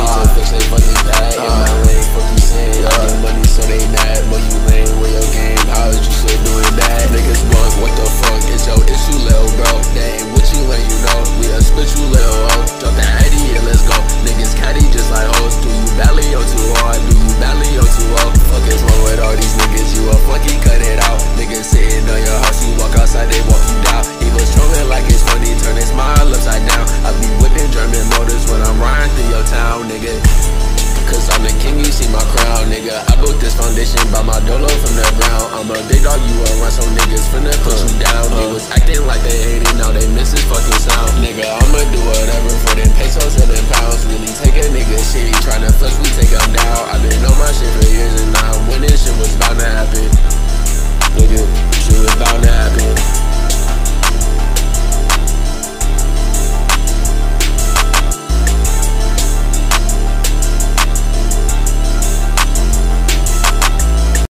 need to fix they fucking pad. In my lane, fuck you saying. I get money so they mad. But you lame with your game. How is you still doing that? Niggas blunt, what the fuck? It's your issue, lil' bro. That ain't what you let you know. We a spit you, lil' hoe. Drop that Eddie and let's go. Niggas catty just like hoes. Do you badly or too hard? Do you badly or too low? Fuck is wrong with all these niggas? You a flunky, cut it out. Niggas sitting on your house, you walk outside, they walk you down. He was trolling like it's funny, turn his smile upside down. I be whipping German motors when I'm riding through your town, nigga. Cause I'm the king, you see my crown, nigga. I built this foundation by my dolo from the ground. I'm a big dog, you a run, so niggas finna put you down. They was acting like they hated, now they miss his fucking sound. Nigga, I'ma do whatever for them pesos and them pounds. Really take a nigga shit, he tryna flex, we take him down. I been on my shit for years.